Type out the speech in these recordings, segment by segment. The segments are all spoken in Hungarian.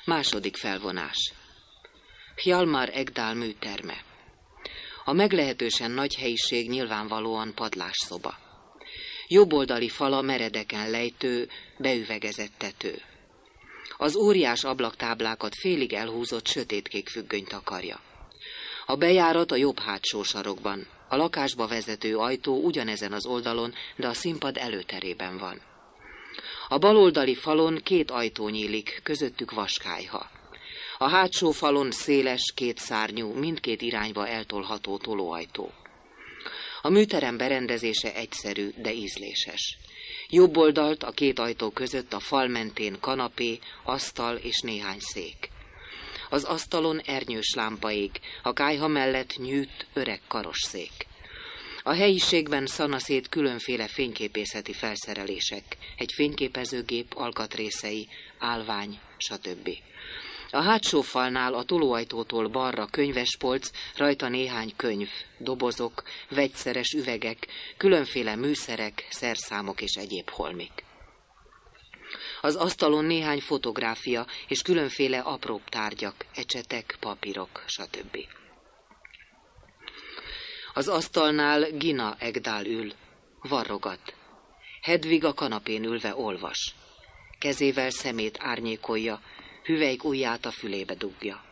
Második felvonás. Hjalmar Ekdal műterme. A meglehetősen nagy helyiség nyilvánvalóan padlásszoba. Jobboldali fala meredeken lejtő, beüvegezett tető. Az óriás ablaktáblákat félig elhúzott sötétkék függöny takarja. A bejárat a jobb hátsó sarokban. A lakásba vezető ajtó ugyanezen az oldalon, de a színpad előterében van. A baloldali falon 2 ajtó nyílik, közöttük vaskályha. A hátsó falon széles, 2 szárnyú, mindkét irányba eltolható tolóajtó. A műterem berendezése egyszerű, de ízléses. Jobb oldalt a 2 ajtó között a fal mentén kanapé, asztal és néhány szék. Az asztalon ernyős lámpa ég, a kályha mellett nyűtt, öreg karosszék. A helyiségben szanaszét különféle fényképészeti felszerelések, egy fényképezőgép alkatrészei, állvány, stb. A hátsó falnál a tolóajtótól balra könyvespolc, rajta néhány könyv, dobozok, vegyszeres üvegek, különféle műszerek, szerszámok és egyéb holmik. Az asztalon néhány fotográfia és különféle apróbb tárgyak, ecsetek, papírok, stb. Az asztalnál Gina Ekdal ül, varrogat. Hedvig a kanapén ülve olvas. Kezével szemét árnyékolja, hüvelyk ujját a fülébe dugja.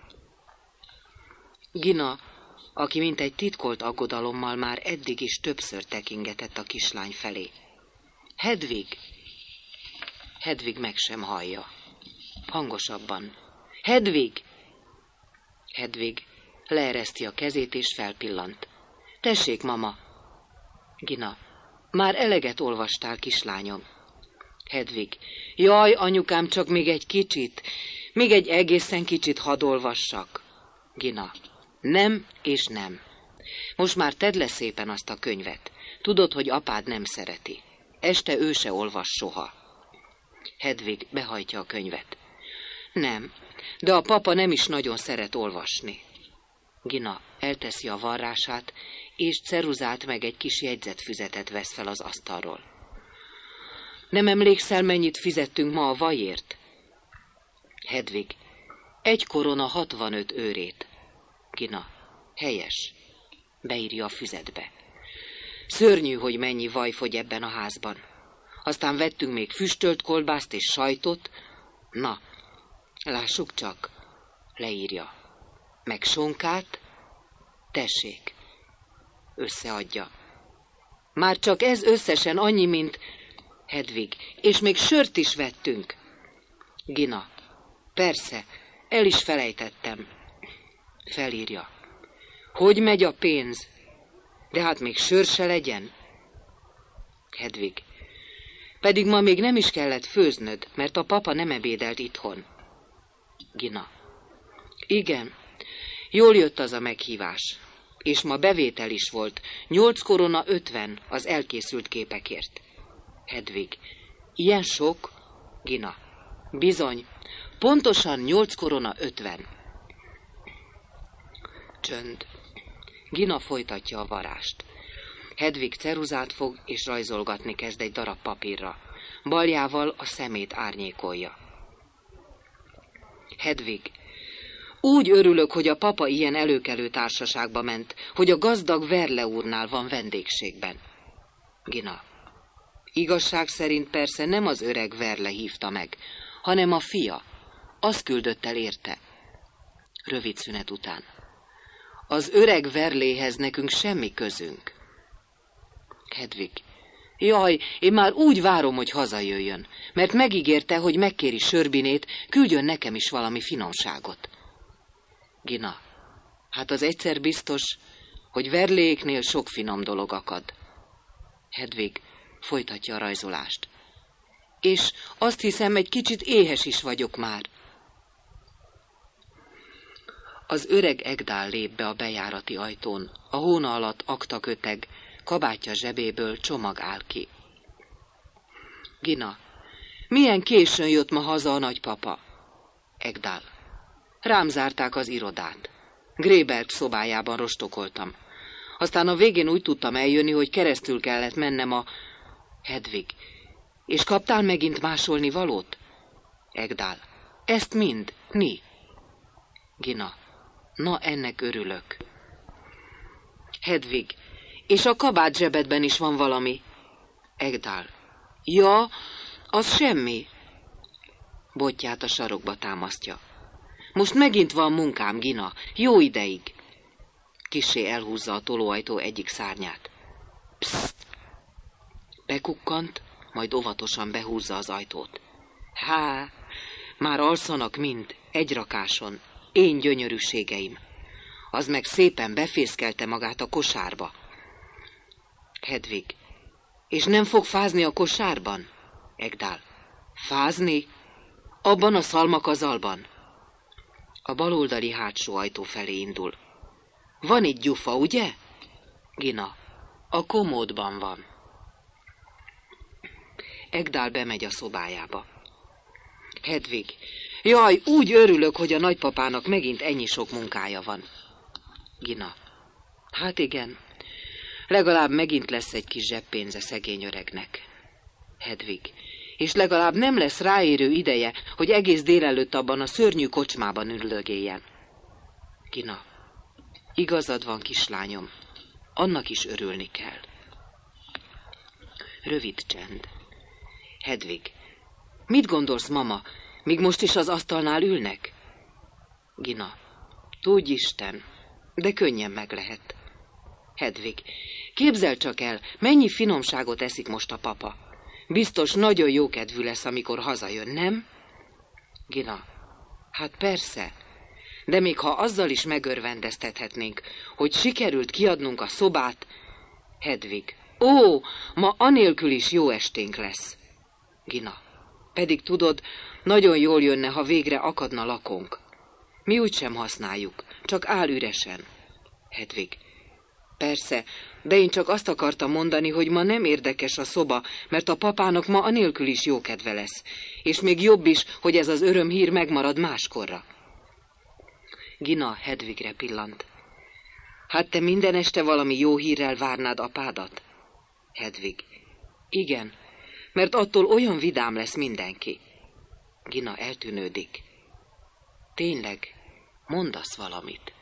Gina, aki mintegy titkolt aggodalommal már eddig is többször tekingetett a kislány felé. Hedvig! Hedvig meg sem hallja. Hangosabban. Hedvig! Hedvig leereszti a kezét és felpillant. Tessék, mama! Gina, már eleget olvastál, kislányom. Hedvig, jaj, anyukám, csak még egy kicsit, még egy egészen kicsit hadd olvassak. Gina, nem és nem. Most már tedd le szépen azt a könyvet. Tudod, hogy apád nem szereti. Este ő se olvas soha. Hedvig behajtja a könyvet. Nem, de a papa nem is nagyon szeret olvasni. Gina elteszi a varrását, és ceruzát meg egy kis jegyzetfüzetet vesz fel az asztalról. Nem emlékszel, mennyit fizettünk ma a vajért? Hedvig, 1 korona 65 őrét. Gina, helyes. Beírja a füzetbe. Szörnyű, hogy mennyi vaj fogy ebben a házban. Aztán vettünk még füstölt kolbászt és sajtot. Na, lássuk csak. Leírja. Meg sonkát. Tessék. Összeadja. Már csak ez összesen annyi, mint... Hedvig, és még sört is vettünk. Gina, persze, el is felejtettem. Felírja. Hogy megy a pénz? De hát még sör se legyen. Hedvig, pedig ma még nem is kellett főznöd, mert a papa nem ebédelt itthon. Gina, igen, jól jött az a meghívás, és ma bevétel is volt, 8 korona 50 az elkészült képekért. Hedvig, ilyen sok? Gina, bizony, pontosan 8 korona 50. Csönd. Gina folytatja a varást. Hedvig ceruzát fog, és rajzolgatni kezd egy darab papírra. Baljával a szemét árnyékolja. Hedvig, úgy örülök, hogy a papa ilyen előkelő társaságba ment, hogy a gazdag Verle úrnál van vendégségben. Gina, igazság szerint persze nem az öreg Verle hívta meg, hanem a fia. Azt küldött el érte. Rövid szünet után. Az öreg Verléhez nekünk semmi közünk. Hedvig, jaj, én már úgy várom, hogy hazajöjjön, mert megígérte, hogy megkéri Sörbinét, küldjön nekem is valami finomságot. Gina, hát az egyszer biztos, hogy Verléknél sok finom dolog akad. Hedvig folytatja a rajzolást. És azt hiszem, egy kicsit éhes is vagyok már. Az öreg Ekdal lép be a bejárati ajtón, a hóna alatt aktaköteg, kabátja zsebéből csomag áll ki. Gina, milyen későn jött ma haza a nagypapa? Ekdal, rám zárták az irodát. Grébert szobájában rostokoltam. Aztán a végén úgy tudtam eljönni, hogy keresztül kellett mennem a... Hedvig, és kaptál megint másolni valót? Ekdal, Ezt mind, ni. Gina. Na, ennek örülök. Hedvig. És a kabát zsebedben is van valami. Egdál. Ja, az semmi. Botját a sarokba támasztja. Most megint van munkám, Gina. Jó ideig. Kissé elhúzza a tolóajtó egyik szárnyát. Pszt! Bekukkant, majd óvatosan behúzza az ajtót. Há, már alszanak mind, egy rakáson. Én gyönyörűségeim. Az meg szépen befészkelte magát a kosárba. Hedvig. És nem fog fázni a kosárban? Egdál. Fázni? Abban a szalmakazalban. A baloldali hátsó ajtó felé indul. Van itt gyufa, ugye? Gina. A komódban van. Egdál bemegy a szobájába. Hedvig. Jaj, úgy örülök, hogy a nagypapának megint ennyi sok munkája van. Gina. Hát igen, legalább megint lesz egy kis zseppénze szegény öregnek. Hedvig. És legalább nem lesz ráérő ideje, hogy egész délelőtt abban a szörnyű kocsmában üldögéljen. Gina. Igazad van, kislányom. Annak is örülni kell. Rövid csend. Hedvig. Mit gondolsz, mama? Míg most is az asztalnál ülnek? Gina. Tudj Isten, de könnyen meg lehet. Hedvig. Képzeld csak el, mennyi finomságot eszik most a papa. Biztos nagyon jókedvű lesz, amikor hazajön, nem? Gina. Hát persze. De még ha azzal is megörvendeztethetnénk, hogy sikerült kiadnunk a szobát. Hedvig. Ó, ma anélkül is jó esténk lesz. Gina. Pedig tudod, nagyon jól jönne, ha végre akadna lakónk. Mi úgysem használjuk, csak áll üresen. Hedvig. Persze, de én csak azt akartam mondani, hogy ma nem érdekes a szoba, mert a papának ma anélkül is jó kedve lesz. És még jobb is, hogy ez az örömhír megmarad máskorra. Gina Hedvigre pillant. Hát te minden este valami jó hírrel várnád apádat? Hedvig. Igen, mert attól olyan vidám lesz mindenki. Gina eltűnődik. Tényleg, mondasz valamit.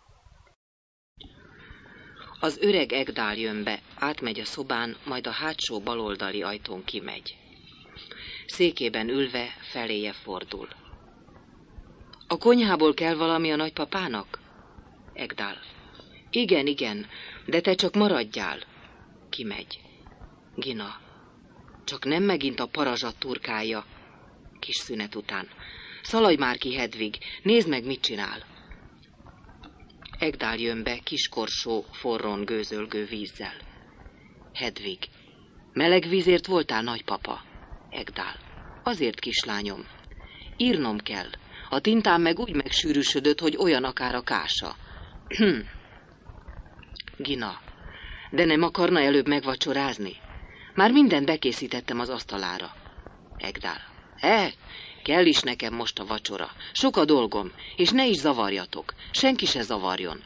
Az öreg Egdál jön be, átmegy a szobán, majd a hátsó baloldali ajtón kimegy. Székében ülve feléje fordul. A konyhából kell valami a nagypapának? Egdál. Igen, igen, de te csak maradjál. Kimegy. Gina. Csak nem megint a parazsat turkálja. Kis szünet után. Szaladj már ki, Hedvig, nézd meg, mit csinál. Egdál jön be kiskorsó, forron gőzölgő vízzel. Hedvig. Meleg vízért voltál, nagypapa? Egdál. Azért, kislányom. Írnom kell. A tintám meg úgy megsűrűsödött, hogy olyan akár a kása. Gina. De nem akarna előbb megvacsorázni? Már mindent bekészítettem az asztalára. Egdál. Kell is nekem most a vacsora. Sok a dolgom, és ne is zavarjatok. Senki se zavarjon.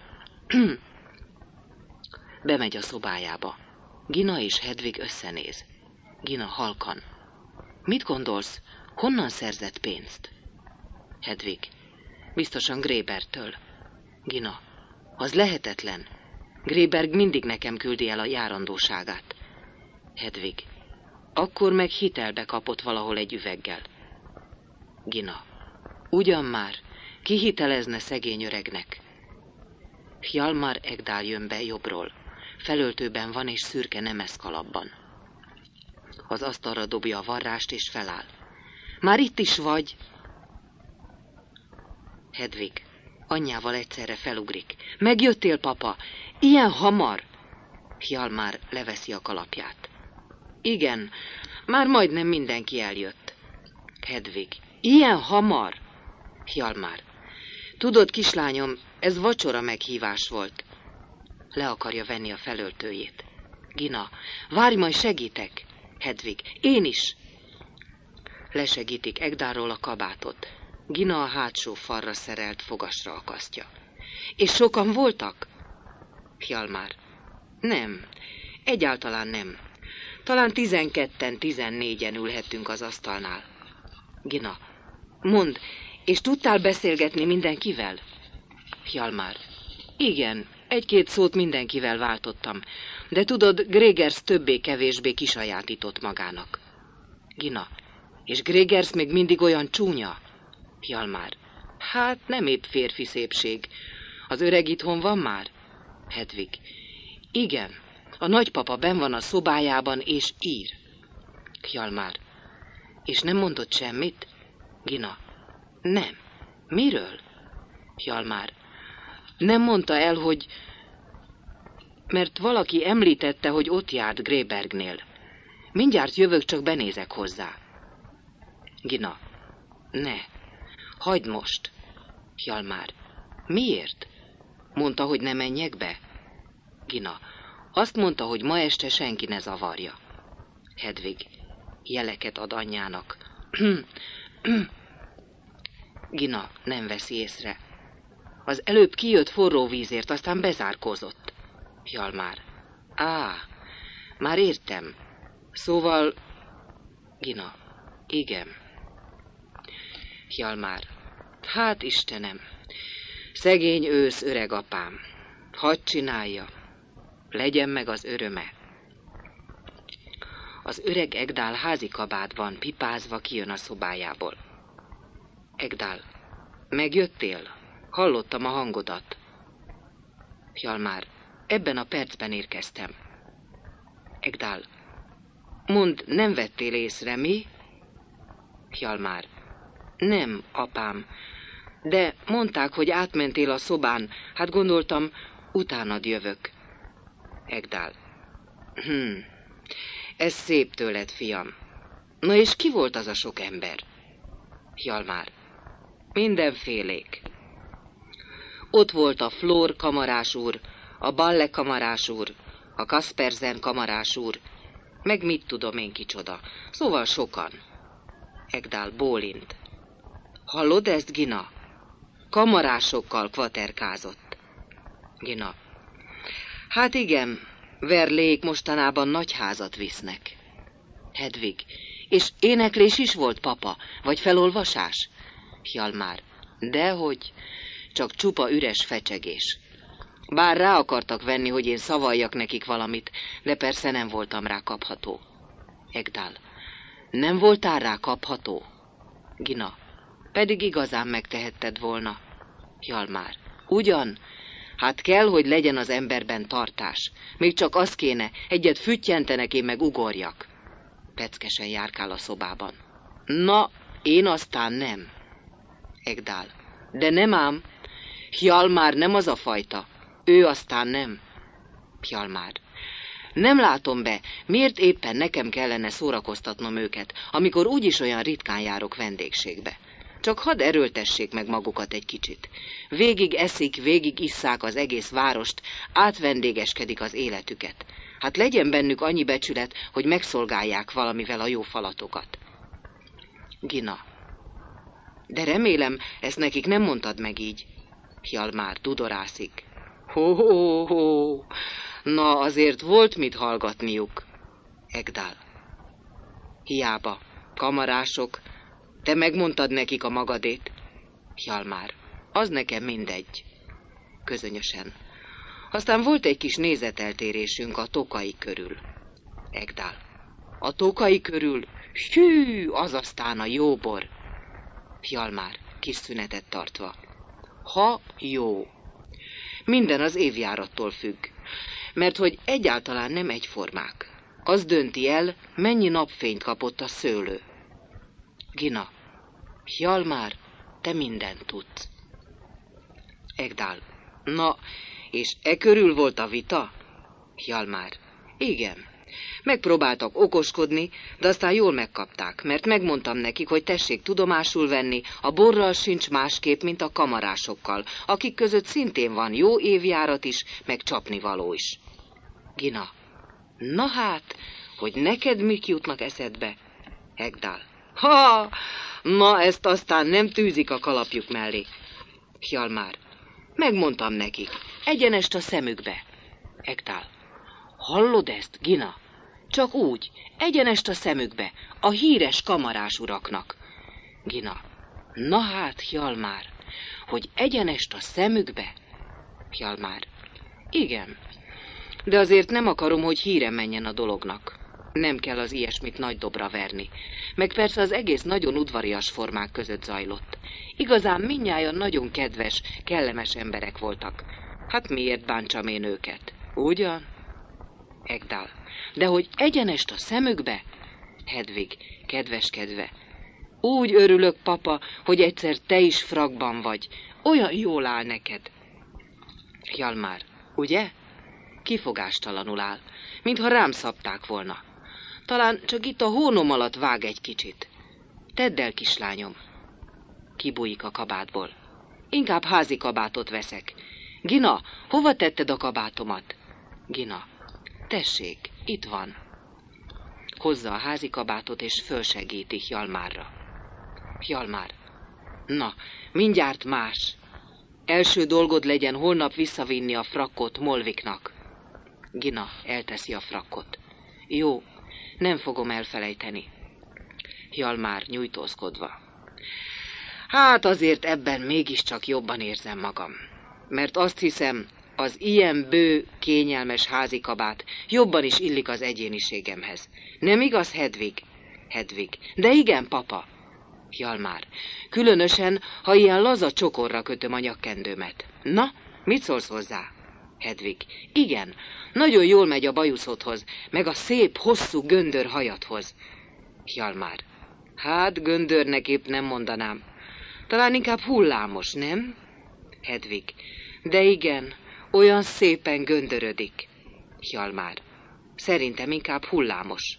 Bemegy a szobájába. Gina és Hedvig összenéz. Gina halkan. Mit gondolsz? Honnan szerzett pénzt? Hedvig. Biztosan Grébertől. Gina. Az lehetetlen. Gréberg mindig nekem küldi el a járandóságát. Hedvig. Akkor meg hitelbe kapott valahol egy üveggel. Gina. Ugyan már, ki hitelezne szegény öregnek? Hjalmar Egdál jön be jobbról. Felöltőben van és szürke nemeszkalapban. Az asztalra dobja a varrást és feláll. Már itt is vagy? Hedvig. Anyjával egyszerre felugrik. Megjöttél, papa? Ilyen hamar? Hjalmar leveszi a kalapját. Igen, már majdnem mindenki eljött. Hedvig. Ilyen hamar? Hjalmar. Tudod, kislányom, ez vacsora meghívás volt. Le akarja venni a felöltőjét. Gina. Várj, majd segítek. Hedvig. Én is. Lesegítik Egdálról a kabátot. Gina a hátsó falra szerelt fogasra akasztja. És sokan voltak? Hjalmar. Nem, egyáltalán nem. Talán 12-en, 14-en ülhettünk az asztalnál. Gina. Mondd, És tudtál beszélgetni mindenkivel? Hjalmar. Igen, egy-két szót mindenkivel váltottam, de tudod, Gregers többé-kevésbé kisajátított magának. Gina. És Gregers még mindig olyan csúnya? Hjalmar. Hát nem épp férfi szépség. Az öreg itthon van már? Hedvig. Igen, a nagypapa benn van a szobájában és ír. Hjalmar. És nem mondott semmit? Gina. Nem. Miről? Hjalmar. Nem mondta el, hogy... Mert valaki említette, hogy ott járt Grébergnél. Mindjárt jövök, csak benézek hozzá. Gina. Ne. Hagyd most. Hjalmar. Miért? Mondta, hogy ne menjek be? Gina. Azt mondta, hogy ma este senki ne zavarja. Hedvig. Jeleket ad anyjának. Gina nem veszi észre. Az előbb kijött forró vízért, aztán bezárkózott. Hjalmar. Á, már értem. Szóval... Gina. Igen. Hjalmar. Hát Istenem. Szegény ősz öregapám. Hadd csinálja. Legyen meg az öröme. Az öreg Egdál házi kabátban pipázva kijön a szobájából. Egdál. Megjöttél? Hallottam a hangodat. Hjalmar. Ebben a percben érkeztem. Egdál. Mondd, nem vettél észre, mi? Hjalmar. Nem, apám. De mondták, hogy átmentél a szobán. Hát gondoltam, utánad jövök. Egdál. Ez szép tőled, fiam. Na és ki volt az a sok ember? Hjalmar. Mindenfélék. Ott volt a Flór kamarás úr, a Balle kamarás úr, a Kaspersen kamarás úr, meg mit tudom én kicsoda. Szóval sokan. Egdál bólint. Hallod ezt, Gina? Kamarásokkal kvaterkázott. Gina. Hát igen, Verlék mostanában nagy házat visznek. Hedvig. És éneklés is volt, papa? Vagy felolvasás? Hjalmar. Dehogy, csak csupa üres fecsegés. Bár rá akartak venni, hogy én szavaljak nekik valamit, de persze nem voltam rá kapható. Egdál. Nem voltál rá kapható? Gina. Pedig igazán megtehetted volna. Hjalmar. Ugyan? Hát kell, hogy legyen az emberben tartás. Még csak az kéne, egyet füttyentenek, én meg ugorjak. Peckesen járkál a szobában. Na, én aztán nem. Egdál. De nem ám. Hjalmar nem az a fajta. Ő aztán nem. Hjalmar. Nem látom be, miért éppen nekem kellene szórakoztatnom őket, amikor úgyis olyan ritkán járok vendégségbe. Csak hadd erőltessék meg magukat egy kicsit. Végig eszik, végig isszák az egész várost, átvendégeskedik az életüket. Hát legyen bennük annyi becsület, hogy megszolgálják valamivel a jó falatokat. Gina. De remélem, ezt nekik nem mondtad meg így. Hjalmar dudorászik. Ho. Na, azért volt mit hallgatniuk. Egdál. Hiába. Kamarások. Te megmondtad nekik a magadét. Hjalmar. Az nekem mindegy. Közönösen. Aztán volt egy kis nézeteltérésünk a Tokai körül. Egdál. A Tokai körül? Hű, az aztán a jó bor. Hjalmar. Kis szünetet tartva. Ha jó. Minden az évjárattól függ. Mert hogy egyáltalán nem egyformák. Az dönti el, mennyi napfényt kapott a szőlő. Gina. Hjalmar, te mindent tudsz. Egdál. Na, és e körül volt a vita? Hjalmar. Igen. Megpróbáltak okoskodni, de aztán jól megkapták, mert megmondtam nekik, hogy tessék tudomásul venni, a borral sincs másképp, mint a kamarásokkal, akik között szintén van jó évjárat is, meg csapnivaló is. Gina. Na hát, hogy neked mik jutnak eszedbe? Egdál. Ha, na ezt aztán nem tűzik a kalapjuk mellé. Hjalmar. Megmondtam nekik, egyenest a szemükbe. Egdál. Hallod ezt, Gina? Csak úgy, egyenest a szemükbe, a híres kamarás uraknak. Gina. Na hát, Hjalmár, hogy egyenest a szemükbe? Hjalmár. Igen, de azért nem akarom, hogy híre menjen a dolognak. Nem kell az ilyesmit nagy dobra verni. Meg persze az egész nagyon udvarias formák között zajlott. Igazán mindnyájan nagyon kedves, kellemes emberek voltak. Hát miért bántsam én őket? Ugyan? Egdál. De hogy egyenest a szemükbe? Hedvig, kedveskedve. Úgy örülök, papa, hogy egyszer te is frakban vagy. Olyan jól áll neked. Hjalmár. Ugye? Kifogástalanul áll, mintha rám szabták volna. Talán csak itt a hónom alatt vág egy kicsit. Tedd el, kislányom. Kibújik a kabátból. Inkább házi kabátot veszek. Gina, hova tetted a kabátomat? Gina. Tessék, itt van. Hozza a házi kabátot és fölsegíti Hjalmárra. Hjalmár. Na, mindjárt más. Első dolgod legyen holnap visszavinni a frakkot Molviknak. Gina elteszi a frakkot. Jó, nem fogom elfelejteni. Hjalmár nyújtózkodva. Hát azért ebben mégiscsak jobban érzem magam. Mert azt hiszem, az ilyen bő, kényelmes házikabát jobban is illik az egyéniségemhez. Nem igaz, Hedvig? Hedvig. De igen, papa. Hjalmár. Különösen, ha ilyen laza csokorra kötöm a nyakkendőmet. Na, mit szólsz hozzá? Hedvig. Igen, nagyon jól megy a bajuszodhoz, meg a szép, hosszú göndör hajadhoz. Hjalmár. Hát, göndörnek épp nem mondanám. Talán inkább hullámos, nem? Hedvig. De igen, olyan szépen göndörödik. Hjalmár. Szerintem inkább hullámos.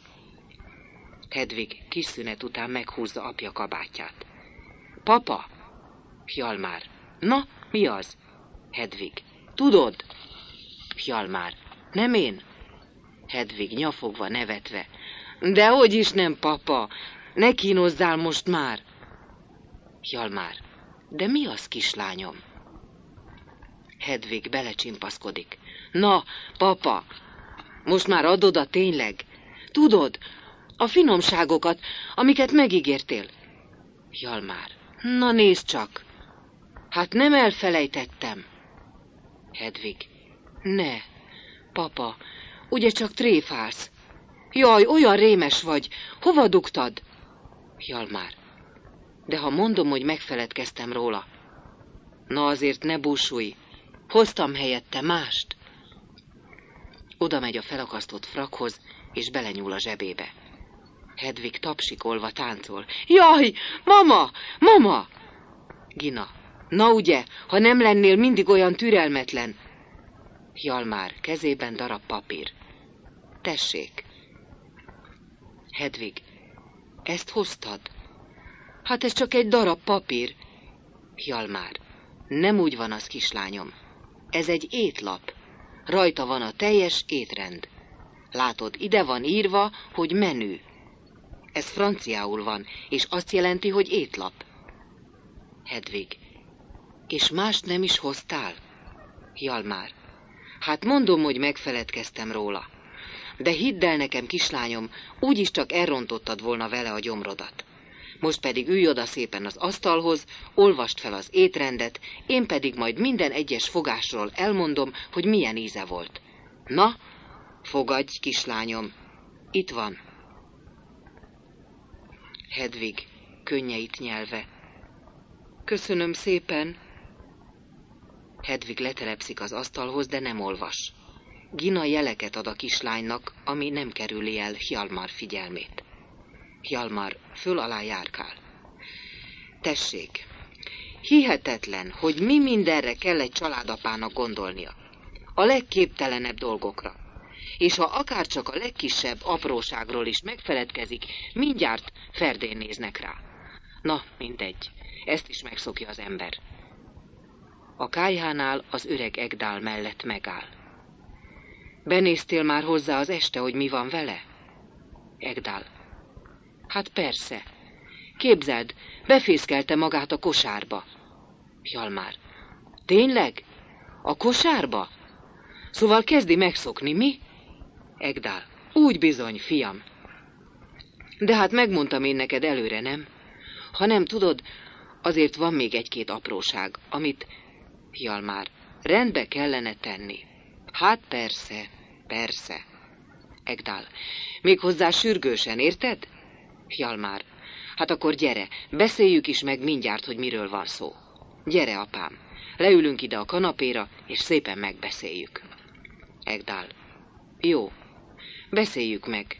Hedvig kis szünet után meghúzza apja kabátját. Papa! Hjalmár. Na, mi az? Hedvig. Tudod? Hjalmár. Nem én? Hedvig nyafogva, nevetve. Dehogy is nem, papa! Ne kínozzál most már! Hjalmár. De mi az, kislányom? Hedvig belecsimpaszkodik. Na, papa, most már add oda tényleg. Tudod, a finomságokat, amiket megígértél. Hjalmár. Na nézd csak. Hát nem elfelejtettem. Hedvig. Ne, papa, ugye csak tréfálsz. Jaj, olyan rémes vagy. Hova dugtad? Hjalmár. De ha mondom, hogy megfeledkeztem róla. Na azért ne búsulj. Hoztam helyette mást. Oda megy a felakasztott frakhoz, és belenyúl a zsebébe. Hedvig tapsikolva táncol. Jaj, mama, mama! Gina. Na ugye, ha nem lennél mindig olyan türelmetlen. Hjalmár, kezében darab papír. Tessék. Hedvig. Ezt hoztad? Hát ez csak egy darab papír. Hjalmár. Nem úgy van az, kislányom. Ez egy étlap. Rajta van a teljes étrend. Látod, ide van írva, hogy menü. Ez franciául van, és azt jelenti, hogy étlap. Hedvig. És mást nem is hoztál? Hjalmár. Hát mondom, hogy megfeledkeztem róla. De hidd el nekem, kislányom, úgyis csak elrontottad volna vele a gyomrodat. Most pedig ülj oda szépen az asztalhoz, olvasd fel az étrendet, én pedig majd minden egyes fogásról elmondom, hogy milyen íze volt. Na, fogadj, kislányom, itt van. Hedvig, könnyeit nyelve. Köszönöm szépen. Hedvig letelepszik az asztalhoz, de nem olvas. Gina jeleket ad a kislánynak, ami nem kerüli el Hjalmár figyelmét. Hjalmár föl alá járkál. Tessék, hihetetlen, hogy mi mindenre kell egy családapának gondolnia. A legképtelenebb dolgokra. És ha akárcsak a legkisebb apróságról is megfeledkezik, mindjárt ferdén néznek rá. Na, mindegy, ezt is megszokja az ember. A kályhánál az öreg Egdál mellett megáll. Benéztél már hozzá az este, hogy mi van vele? Egdál. Hát persze. Képzeld, befészkelte magát a kosárba. Hjalmár. Tényleg? A kosárba? Szóval kezdi megszokni, mi? Egdál. Úgy bizony, fiam. De hát megmondtam én neked előre, nem? Ha nem tudod, Azért van még egy-két apróság, amit, Hjalmár, rendbe kellene tenni. Hát persze, persze. Egdál, méghozzá sürgősen, érted? Hjalmár, hát akkor gyere, beszéljük is meg mindjárt, hogy miről van szó. Gyere, apám, leülünk ide a kanapéra, és szépen megbeszéljük. Egdál, jó, beszéljük meg.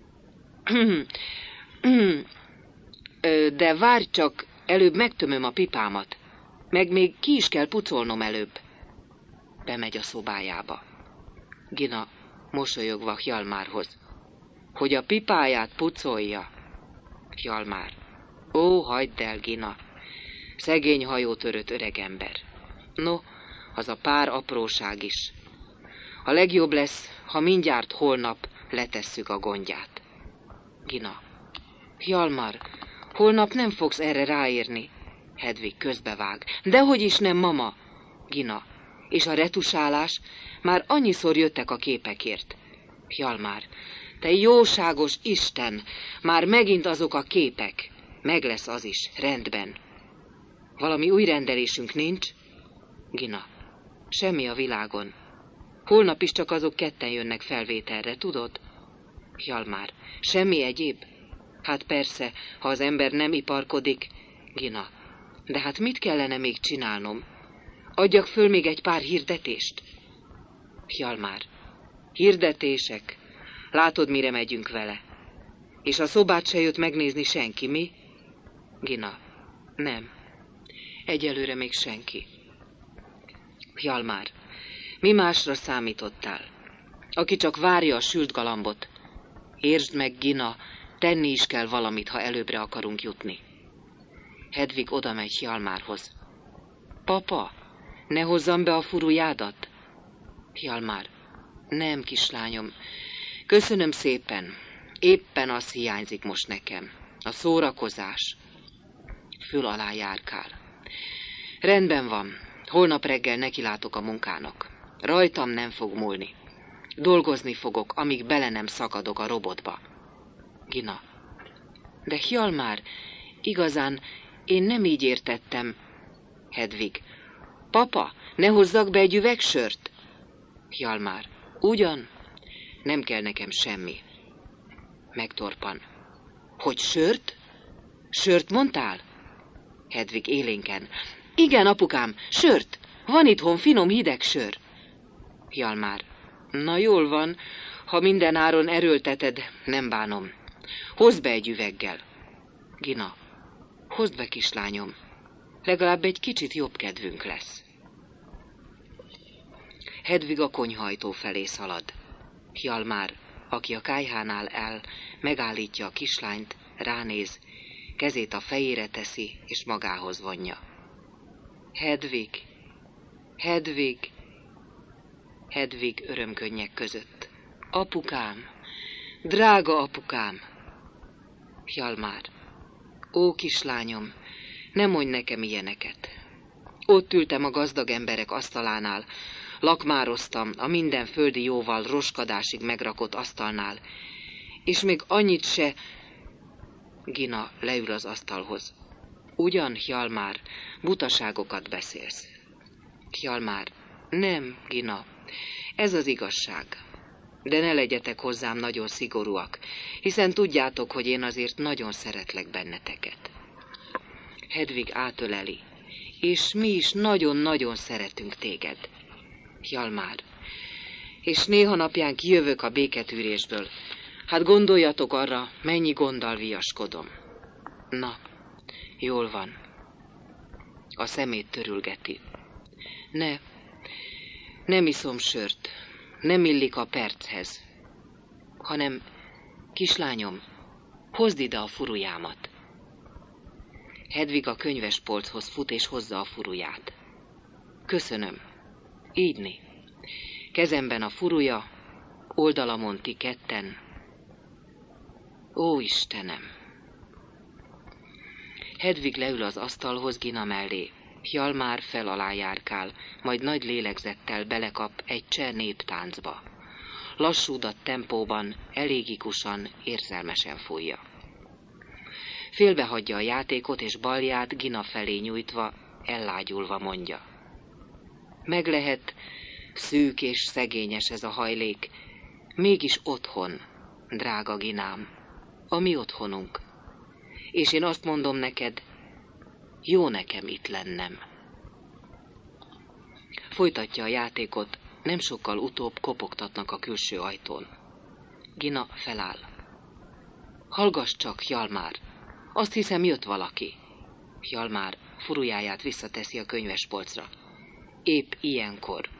De várj csak, előbb megtömöm a pipámat, meg még ki is kell pucolnom előbb. Bemegy a szobájába. Gina mosolyogva Hjalmárhoz. Hogy a pipáját pucolja. Hjalmár. Ó, hagyd el, Gina. Szegény hajótörött öregember. No, az a pár apróság is. A legjobb lesz, ha mindjárt holnap letesszük a gondját. Gina. Hjalmár, holnap nem fogsz erre ráérni. Hedvig közbevág. Dehogy is nem, mama. Gina. És a retusálás? Már annyiszor jöttek a képekért. Hjalmár. Te jóságos Isten, már megint azok a képek. Meg lesz az is, rendben. Valami új rendelésünk nincs? Gina. Semmi a világon. Holnap is csak azok ketten jönnek felvételre, tudod? Hjalmár. Semmi egyéb? Hát persze, ha az ember nem iparkodik. Gina. De hát mit kellene még csinálnom? Adjak föl még egy pár hirdetést? Hjalmár. Hirdetések. Látod, mire megyünk vele. És a szobát se jött megnézni senki, mi? Gina. Nem. Egyelőre még senki. Hjalmár. Mi másra számítottál? Aki csak várja a sült galambot. Értsd meg, Gina, tenni is kell valamit, ha előbbre akarunk jutni. Hedvig odamegy Hjalmárhoz. Papa, ne hozzam be a furujádat? Hjalmár. Nem, kislányom. Köszönöm szépen. Éppen az hiányzik most nekem. A szórakozás. Föl alá járkál. Rendben van. Holnap reggel nekilátok a munkának. Rajtam nem fog múlni. Dolgozni fogok, amíg bele nem szakadok a robotba. Gina. De Hjalmár, igazán én nem így értettem. Hedvig. Papa, ne hozzak be egy üveg sört? Hjalmár. Ugyan? Nem kell nekem semmi. Megtorpan. Hogy sört? Sört mondtál? Hedvig élénken. Igen, apukám, sört. Van itthon finom hideg sör. Hjalmár. Na jól van, ha minden áron erőlteted, nem bánom. Hozd be egy üveggel. Gina. Hozd be, kislányom. Legalább egy kicsit jobb kedvünk lesz. Hedvig a konyhajtó felé szalad. Hjalmár, aki a kályhánál áll, megállítja a kislányt, ránéz, kezét a fejére teszi, és magához vonja. Hedvig, Hedvig, Hedvig örömkönnyek között. Apukám, drága apukám. Hjalmár. Ó, kislányom, ne mondj nekem ilyeneket. Ott ültem a gazdag emberek asztalánál, lakmároztam a minden földi jóval roskadásig megrakott asztalnál, és még annyit se... Gina leül az asztalhoz. Ugyan, Hjalmár, butaságokat beszélsz. Hjalmár. Nem, Gina, ez az igazság. De ne legyetek hozzám nagyon szigorúak, hiszen tudjátok, hogy én azért nagyon szeretlek benneteket. Hedvig átöleli, és mi is nagyon-nagyon szeretünk téged. Hjalmár. És néha napján kijövök a béketűrésből. Hát gondoljatok arra, mennyi gonddal viaskodom. Na, jól van. A szemét törülgeti. Nem iszom sört, nem illik a perchez, hanem, kislányom, hozd ide a furujámat. Hedvig a könyvespolchoz fut és hozza a furuját. Köszönöm. Ígyni. Kezemben a furuja, oldalamon ti ketten. Ó, Istenem! Hedvig leül az asztalhoz Gina mellé. Hjalmár fel alá járkál, majd nagy lélegzettel belekap egy cseh néptáncba. Lassúdat tempóban, elégikusan, érzelmesen fújja. Félbehagyja a játékot, és balját Gina felé nyújtva, ellágyulva mondja. Meg lehet szűk és szegényes ez a hajlék, mégis otthon, drága Ginám, a mi otthonunk. És én azt mondom neked, jó nekem itt lennem. Folytatja a játékot, nem sokkal utóbb kopogtatnak a külső ajtón. Gina feláll. Hallgass csak, Hjalmar, azt hiszem jött valaki. Hjalmar furujáját visszateszi a könyvespolcra. Épp ilyenkor.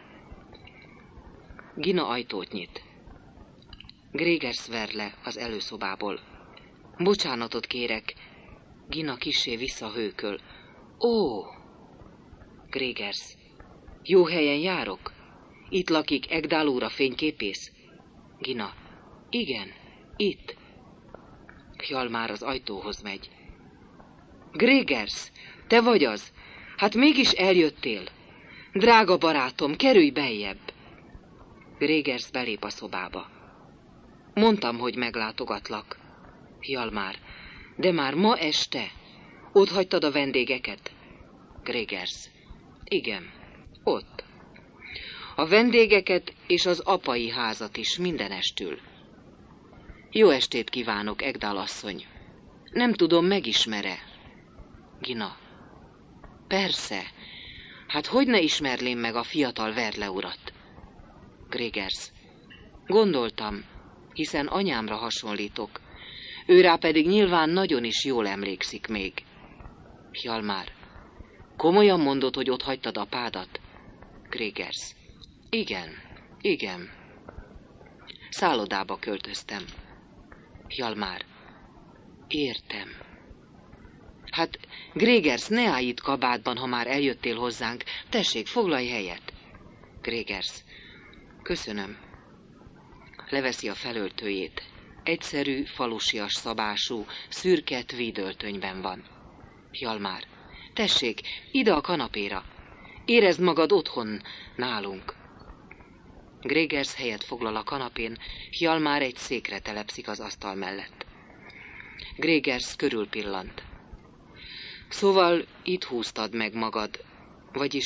Gina ajtót nyit. Gregers ver le az előszobából. Bocsánatot kérek. Gina kissé visszahőköl. Ó! Gregers. Jó helyen járok? Itt lakik Ekdál úr a fényképész? Gina. Igen, itt. Hjalmar az ajtóhoz megy. Gregers, te vagy az? Hát mégis eljöttél. Drága barátom, kerülj beljebb. Gregers belép a szobába. Mondtam, hogy meglátogatlak. Hjalmar, de már ma este? Ott hagytad a vendégeket? Gregers. Igen, ott. A vendégeket és az apai házat is mindenestül. Jó estét kívánok, Ekdál asszony. Nem tudom, megismer-e? Gina. Persze. Hát hogy ne ismerlém meg a fiatal Verle urat? Gregers. Gondoltam, hiszen anyámra hasonlítok. Őrá pedig nyilván nagyon is jól emlékszik még. Hjalmar. Komolyan mondod, hogy ott hagytad apádat? Gregers. Igen, igen. Szállodába költöztem. Hjalmar. Értem. Hát, Gregers, ne állj itt kabátban, ha már eljöttél hozzánk. Tessék, foglalj helyet. Gregers. Köszönöm. Leveszi a felöltőjét. Egyszerű, falusias szabású, szürke tweedöltönyben van. Hjalmar. Tessék, ide a kanapéra. Érezd magad otthon nálunk. Gregers helyet foglal a kanapén, Hjalmar egy székre telepszik az asztal mellett. Gregers körülpillant. Szóval itt húztad meg magad, vagyis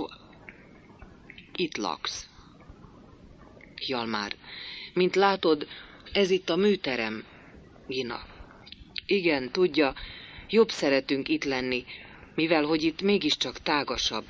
itt laksz. Hjalmar. Mint látod, ez itt a műterem. Gina. Igen, tudja, jobb szeretünk itt lenni, mivel hogy itt mégiscsak tágasabb.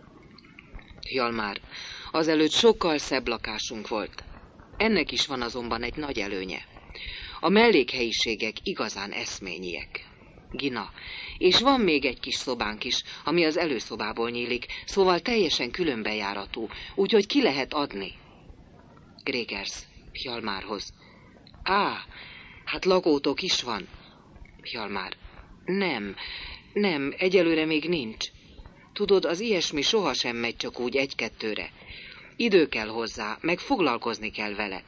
Hjalmar. Azelőtt sokkal szebb lakásunk volt. Ennek is van azonban egy nagy előnye. A mellékhelyiségek igazán eszményiek. Gina. És van még egy kis szobánk is, ami az előszobából nyílik, szóval teljesen különbejáratú, úgyhogy ki lehet adni. Gregers. Hjalmarhoz. Á, hát lakótok is van. Hjalmar. Nem, egyelőre még nincs. Tudod, az ilyesmi sohasem megy csak úgy egy-kettőre. Idő kell hozzá, meg foglalkozni kell vele.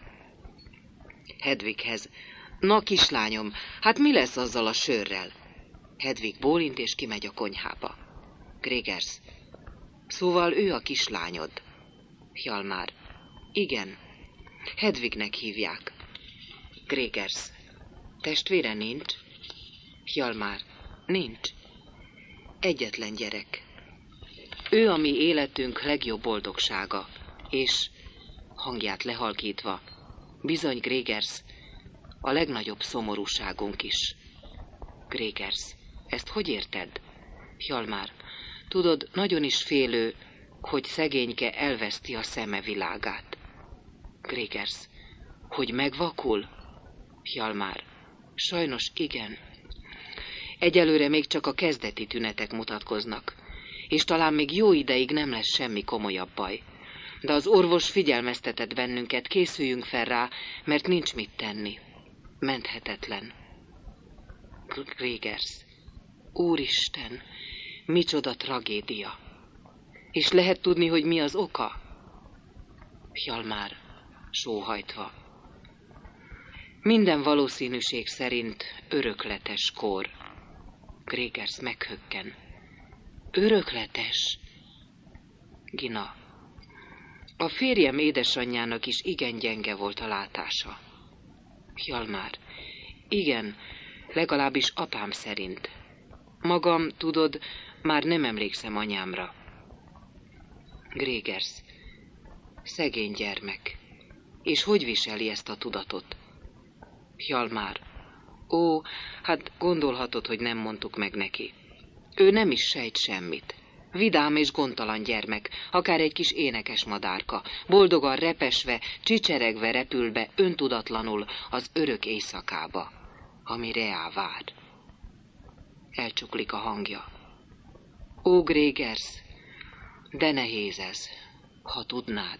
Hedvighez. Na, kislányom, hát mi lesz azzal a sörrel? Hedvig bólint és kimegy a konyhába. Gregers. Szóval ő a kislányod. Hjalmar. Igen. Hedvignek hívják. Gregers. Testvére nincs? Hjalmar. Nincs. Egyetlen gyerek. Ő a mi életünk legjobb boldogsága, és, hangját lehalkítva, bizony, Gregers, a legnagyobb szomorúságunk is. Gregers. Ezt hogy érted? Hjalmar. Tudod, nagyon is félő, hogy szegényke elveszti a szeme világát. Gregers. Hogy megvakul? Hjalmar. Sajnos igen. Egyelőre még csak a kezdeti tünetek mutatkoznak, és talán még jó ideig nem lesz semmi komolyabb baj. De az orvos figyelmeztetett bennünket, készüljünk fel rá, mert nincs mit tenni. Menthetetlen. Gregers. Úristen, micsoda tragédia. És lehet tudni, hogy mi az oka? Hjalmar, sóhajtva. Minden valószínűség szerint örökletes kór. Gregers meghökken. Örökletes? Gina. A férjem édesanyjának is igen gyenge volt a látása. Hjalmar. Igen, Legalábbis apám szerint. Magam, tudod, már nem emlékszem anyámra. Gregers. Szegény gyermek. És hogy viseli ezt a tudatot? Hjalmar. Ó, hát gondolhatod, hogy nem mondtuk meg neki. Ő nem is sejt semmit. Vidám és gondtalan gyermek, akár egy kis énekes madárka, boldogan repesve, csicseregve repül be öntudatlanul az örök éjszakába, ami reá vár. Elcsuklik a hangja. Ó, Gregers, de nehéz ez, ha tudnád.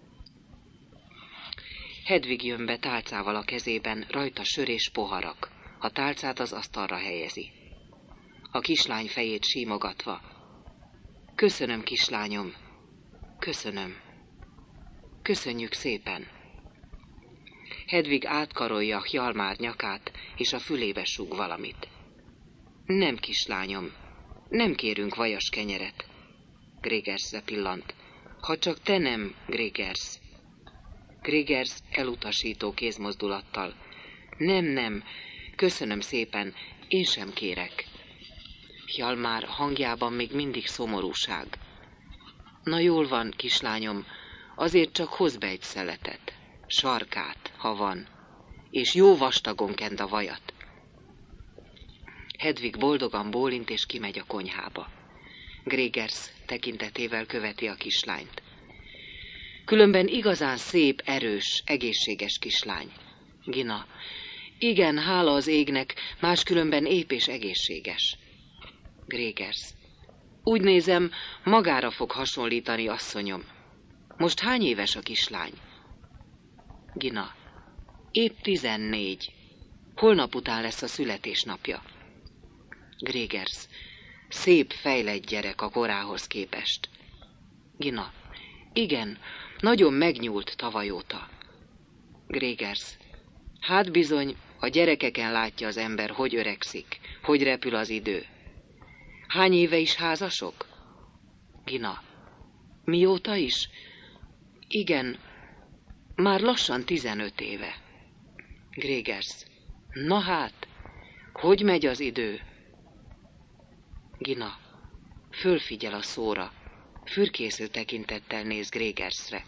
Hedvig jön be tálcával a kezében, rajta sör és poharak. A tálcát az asztalra helyezi. A kislány fejét símogatva. Köszönöm, kislányom. Köszönöm. Köszönjük szépen. Hedvig átkarolja Hjalmar nyakát, és a fülébe súg valamit. Nem, kislányom, nem kérünk vajas kenyeret. Gregersre pillant. Ha csak te nem, Gregers. Gregers elutasító kézmozdulattal. Nem, köszönöm szépen, én sem kérek. Hjalmar hangjában még mindig szomorúság. Na jól van, kislányom, azért csak hozz be egy szeletet. Sarkát, ha van, és jó vastagon kend a vajat. Hedvig boldogan bólint és kimegy a konyhába. Gregers tekintetével követi a kislányt. Különben igazán szép, erős, egészséges kislány. Gina. Igen, hála az égnek, máskülönben épp és egészséges. Gregers. Úgy nézem, magára fog hasonlítani, asszonyom. Most hány éves a kislány? Gina. Épp 14. Holnap után lesz a születésnapja. Gregers. Szép, fejlett gyerek a korához képest. Gina. Igen, nagyon megnyúlt tavaly óta. Gregers. Hát bizony, a gyerekeken látja az ember, hogy öregszik, hogy repül az idő. Hány éve is házasok? Gina. Mióta is? Igen, már lassan 15 éve. Gregers. Na hát, hogy megy az idő? Gina. Fölfigyel a szóra. Fürkésző tekintettel néz Gregersre.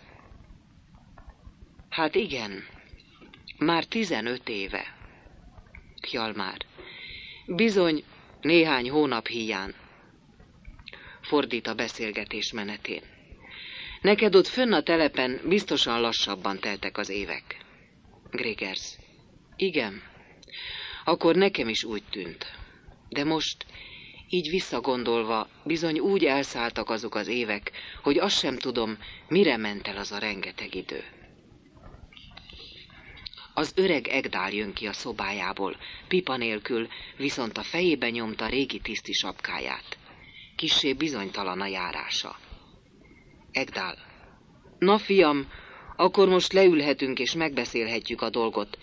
Hát igen, már 15 éve. Hjalmar. Bizony, néhány hónap híján. Fordít a beszélgetés menetén. Neked ott fönn a telepen biztosan lassabban teltek az évek. Gregers. Igen, akkor nekem is úgy tűnt. De most, így visszagondolva, bizony úgy elszálltak azok az évek, hogy azt sem tudom, mire ment el az a rengeteg idő. Az öreg Egdál jön ki a szobájából, pipa nélkül, viszont a fejébe nyomta régi tiszti sapkáját. Kissé bizonytalan a járása. Egdál. Na fiam, akkor most leülhetünk és megbeszélhetjük a dolgot.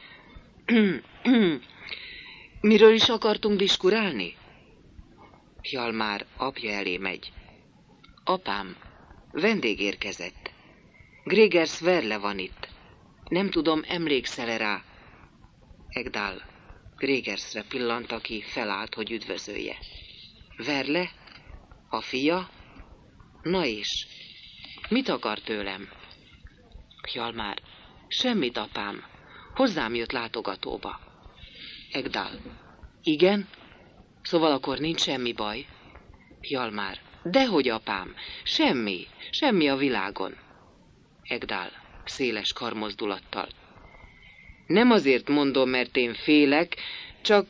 Miről is akartunk diskurálni? Hjalmar apja elé megy. Apám, vendég érkezett. Gregers Verle van itt. Nem tudom, emlékszel-e rá? Egdál Gregersre pillant, aki felállt, hogy üdvözölje. Verle? A fia? Na és? Mit akar tőlem? Hjalmar. Semmit, apám. Hozzám jött látogatóba. Egdál. Igen? Szóval akkor nincs semmi baj? Hjalmar. Dehogy, apám. Semmi a világon. Egdál széles karmozdulattal. Nem azért mondom, mert én félek, csak...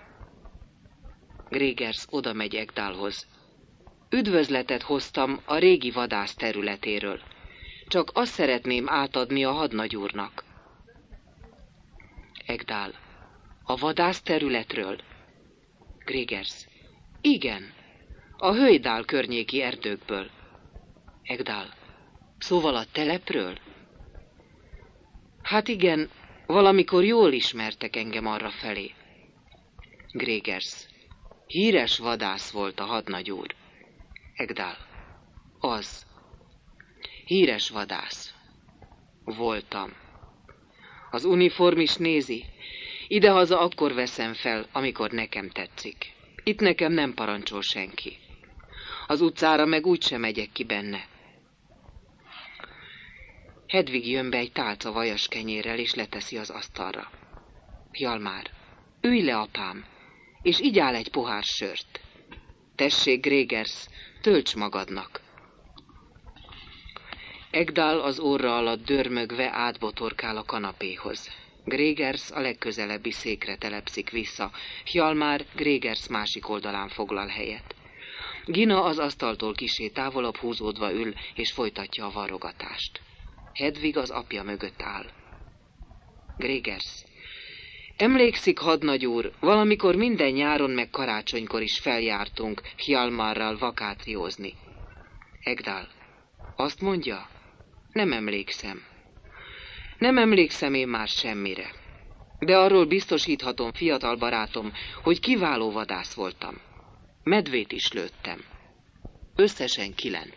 Gregers oda megy Egdálhoz. Üdvözletet hoztam a régi vadász területéről. Csak azt szeretném átadni a hadnagyúrnak. Egdál. A vadász területről? Gregers. Igen. A Höjdál környéki erdőkből. Egdál. Szóval a telepről? Hát igen, valamikor jól ismertek engem arra felé. Gregers. Híres vadász volt a hadnagyúr. Egdál. Az. Híres vadász. Voltam. Az uniform is nézi. Idehaza akkor veszem fel, amikor nekem tetszik. Itt nekem nem parancsol senki. Az utcára meg úgysem megyek ki benne. Hedvig jön be egy tálca vajas kenyérrel, és leteszi az asztalra. Hjalmár, ülj le, apám, és igyál egy pohár sört. Tessék, Gregers, tölts magadnak. Egdal az orra alatt dörmögve átbotorkál a kanapéhoz. Gregers a legközelebbi székre telepszik vissza, Hjalmár Gregers másik oldalán foglal helyet. Gina az asztaltól kissé távolabb húzódva ül, és folytatja a varrogatást. Hedvig az apja mögött áll. Gregers, emlékszik, hadnagy úr, valamikor minden nyáron meg karácsonykor is feljártunk Hjalmárral vakációzni. Egdal, azt mondja? Nem emlékszem. Nem emlékszem én már semmire. De arról biztosíthatom, fiatal barátom, hogy kiváló vadász voltam. Medvét is lőttem. Összesen 9.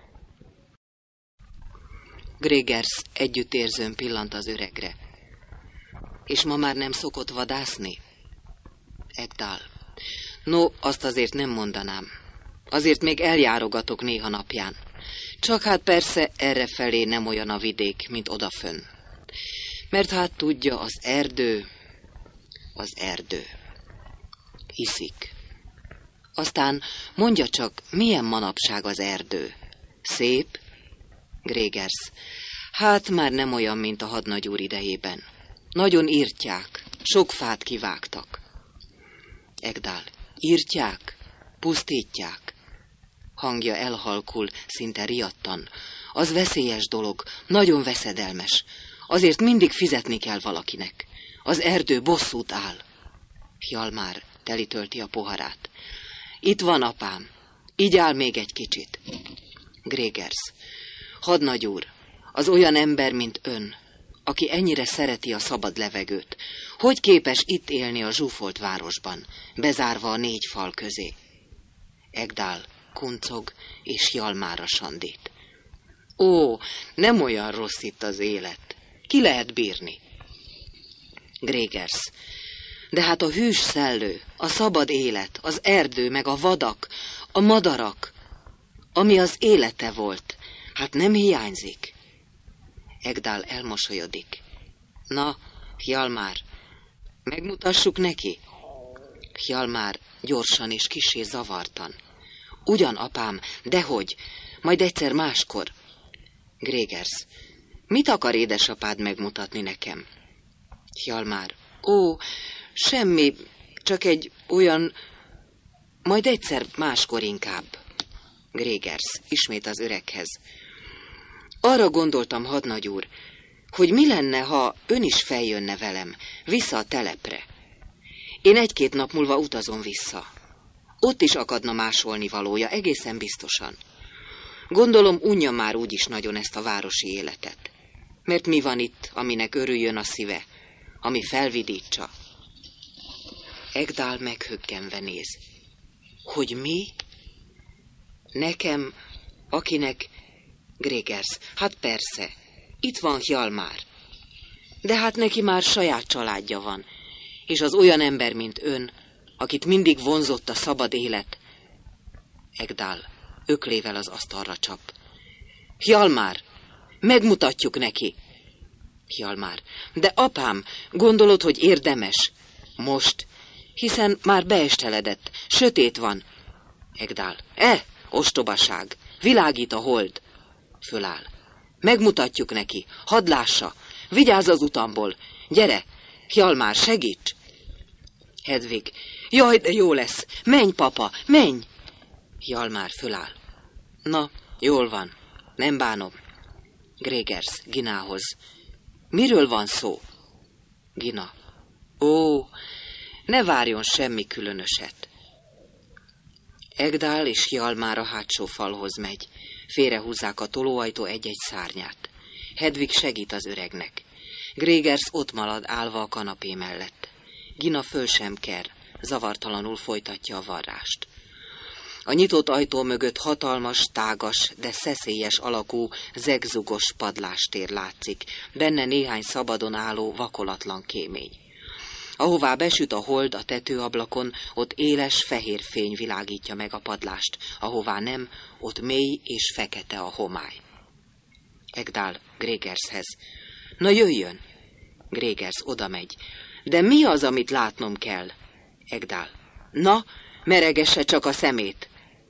Gregers együttérzőn pillant az öregre. És ma már nem szokott vadászni? Egdal. No, azt azért nem mondanám. Azért még eljárogatok néha napján. Csak hát persze errefelé nem olyan a vidék, mint odafönn. Mert hát tudja, az erdő. Iszik. Aztán mondja csak, milyen manapság az erdő? Szép? Gregers. Hát már nem olyan, mint a hadnagy úr idejében. Nagyon írtják, sok fát kivágtak. Egdal. Írtják? Pusztítják? Hangja elhalkul, szinte riadtan. Az veszélyes dolog, nagyon veszedelmes. Azért mindig fizetni kell valakinek. Az erdő bosszút áll. Hjalmár telitölti a poharát. Itt van, apám. Igyál még egy kicsit. Gregers. Hadnagy úr, az olyan ember, mint ön, aki ennyire szereti a szabad levegőt, hogy képes itt élni a zsúfolt városban, bezárva a 4 fal közé? Egdal kuncog, és Hjalmárra sandít. Ó, nem olyan rossz itt az élet. Ki lehet bírni? Gregers. De hát a hűs szellő, a szabad élet, az erdő, meg a vadak, a madarak, ami az élete volt, hát nem hiányzik. Egdal elmosolyodik. Na, Hjalmár, megmutassuk neki? Hjalmár gyorsan és kissé zavartan. Ugyan, apám, dehogy, majd egyszer máskor. Gregers. Mit akar édesapád megmutatni nekem? Hjalmár. Ó, semmi, csak egy olyan... Majd egyszer máskor inkább. Gregers, ismét az öreghez. Arra gondoltam, hadnagy úr, hogy mi lenne, ha ön is feljönne velem, vissza a telepre. Én 1-2 nap múlva utazom vissza. Ott is akadna másolni valója, egészen biztosan. Gondolom, unja már úgyis nagyon ezt a városi életet. Mert mi van itt, aminek örüljön a szíve, ami felvidítsa? Egdal meghökkenve néz. Hogy mi? Nekem, akinek... Gregers, hát persze, itt van Hjalmár. De hát neki már saját családja van, és az olyan ember, mint ön, akit mindig vonzott a szabad élet. Egdal öklével az asztalra csap. Hjalmár, megmutatjuk neki. Hjalmár, de apám, gondolod, hogy érdemes? Most, hiszen már beesteledett, sötét van. Egdal, ostobaság, világít a hold. Föláll. Megmutatjuk neki, hadd lássa, vigyázz az utamból. Gyere, Hjalmár, segíts! Hedvig, jaj, de jó lesz, menj, papa, menj! Hjalmár föláll. Na, jól van, nem bánom. Gregers Ginához. Miről van szó? Gina. Ó, ne várjon semmi különöset. Egdal és Hjalmár a hátsó falhoz megy. Félrehúzzák a tolóajtó egy-egy szárnyát. Hedvig segít az öregnek. Gregers ott marad állva a kanapé mellett. Gina föl sem ker, zavartalanul folytatja a varrást. A nyitott ajtó mögött hatalmas, tágas, de szeszélyes alakú, zegzugos padlástér látszik, benne néhány szabadon álló, vakolatlan kémény. Ahová besüt a hold a tetőablakon, ott éles, fehér fény világítja meg a padlást, ahová nem, ott mély és fekete a homály. Egdál Grégershez. Na jöjjön! Grégers odamegy. De mi az, amit látnom kell? Egdál. Na, meregesse csak a szemét.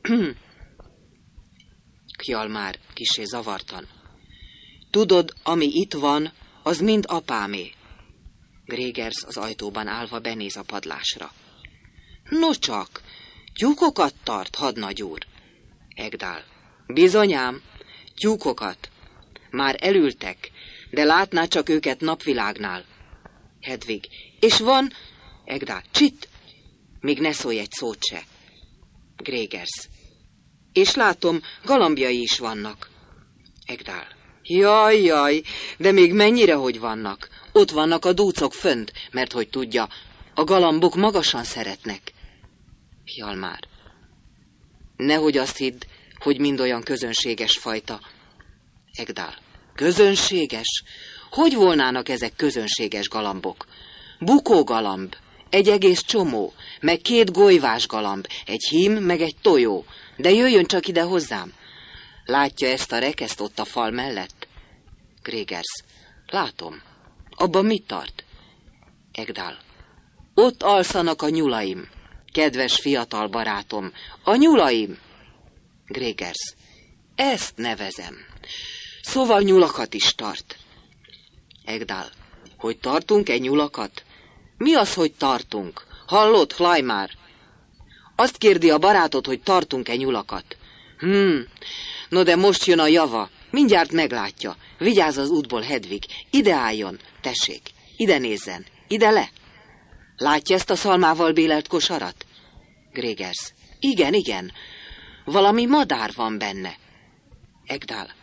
Hjalmár kissé zavartan. Tudod, ami itt van, az mind apámé. Grégers az ajtóban állva benéz a padlásra. No csak, tyúkokat tart, hadnagy úr. Egdál. Bizonyám, tyúkokat. Már elültek, de látná csak őket napvilágnál. Hedvig. És van... Egdál. Csitt! Még ne szólj egy szót se. Grégers. És látom, galambjai is vannak. Egdál. Jaj, de még mennyire, hogy vannak. Ott vannak a dúcok fönt, mert hogy tudja, a galambok magasan szeretnek. Hjalmár. Nehogy azt hidd, hogy mind olyan közönséges fajta. Egdál. Közönséges? Hogy volnának ezek közönséges galambok? Bukógalamb, egy egész csomó, meg 2 golyvás galamb, egy hím, meg egy tojó. De jöjjön csak ide hozzám. Látja ezt a rekeszt ott a fal mellett? Grégers. Látom. Abban mit tart? Egdál. Ott alszanak a nyulaim. Kedves fiatal barátom, a nyulaim. Grégers. Ezt nevezem. Szóval nyulakat is tart. Egdál. Hogy tartunk egy nyulakat? Mi az, hogy tartunk? Hallod, Hjalmár? Azt kérdi a barátod, hogy tartunk-e nyulakat. No de most jön a java. Mindjárt meglátja. Vigyázz az útból, Hedvig. Ide álljon. Tessék, ide nézzen. Ide le. Látja ezt a szalmával bélelt kosarat? Grégers. Igen. Valami madár van benne. Egdál.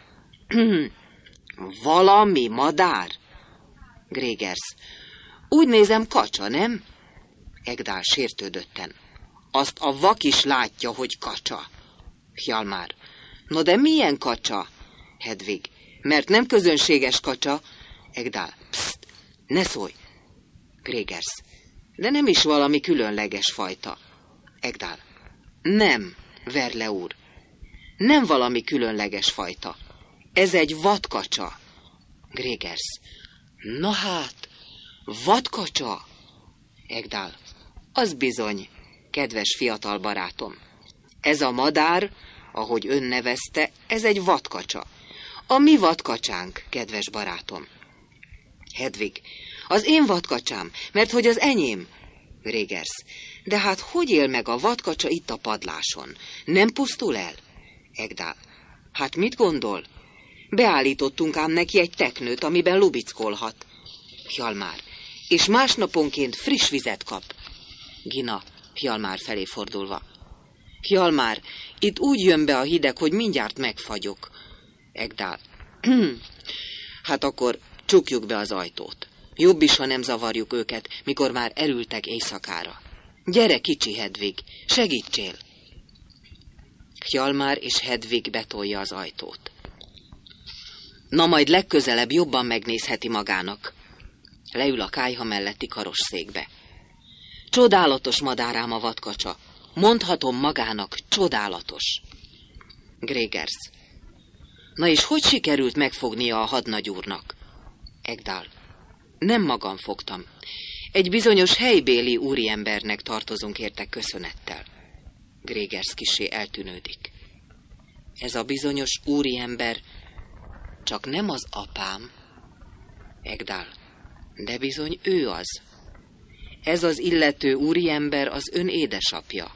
Valami madár? Grégers. Úgy nézem, kacsa, nem? Egdál sértődötten. Azt a vak is látja, hogy kacsa. Hjalmár. No de milyen kacsa? Hedvig. Mert nem közönséges kacsa. Egdál. Pszt, ne szólj. Grégers. De nem is valami különleges fajta. Egdál. Nem, Verle úr. Nem valami különleges fajta. Ez egy vadkacsa. Grégers. Na hát, vadkacsa? Egdál. Az bizony, kedves fiatal barátom. Ez a madár, ahogy ön nevezte, ez egy vadkacsa. A mi vadkacsánk, kedves barátom. Hedvig. Az én vadkacsám, mert hogy az enyém. Grégers. De hát hogy él meg a vadkacsa itt a padláson? Nem pusztul el? Egdál. Hát mit gondol? Beállítottunk ám neki egy teknőt, amiben lubickolhat. Hjalmár. És másnaponként friss vizet kap. Gina, Hjalmár felé fordulva. Hjalmár, itt úgy jön be a hideg, hogy mindjárt megfagyok. Egdál. Hát akkor csukjuk be az ajtót. Jobb is, ha nem zavarjuk őket, mikor már elültek éjszakára. Gyere, kicsi Hedvig, segítsél! Hjalmár és Hedvig betolja az ajtót. Na majd legközelebb jobban megnézheti magának. Leül a kályha melletti karosszékbe. Csodálatos madárám a vadkacsa. Mondhatom magának, csodálatos. Grégers. Na és hogy sikerült megfognia a hadnagy úrnak? Egdál. Nem magam fogtam. Egy bizonyos helybéli úriembernek tartozunk érte köszönettel. Grégers kissé eltűnődik. Ez a bizonyos úriember csak nem az apám. Egdál. De bizony ő az. Ez az illető úriember az ön édesapja.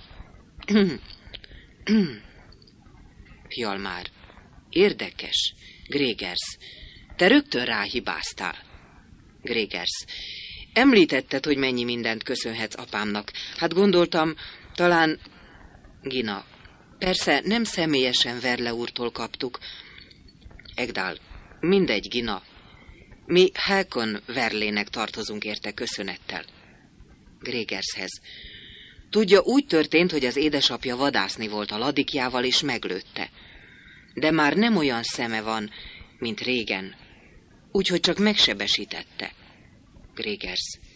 Hjalmár. Érdekes. Grégers. Te rögtön ráhibáztál. Grégers. Említetted, hogy mennyi mindent köszönhetsz apámnak. Hát gondoltam, talán... Gina. Persze nem személyesen Verle úrtól kaptuk. Egdál. Mindegy, Gina. Mi Hákon Verlének tartozunk érte köszönettel. Grégershez. Tudja, úgy történt, hogy az édesapja vadászni volt a ladikjával, és meglőtte. De már nem olyan szeme van, mint régen. Úgyhogy csak megsebesítette. Grégers.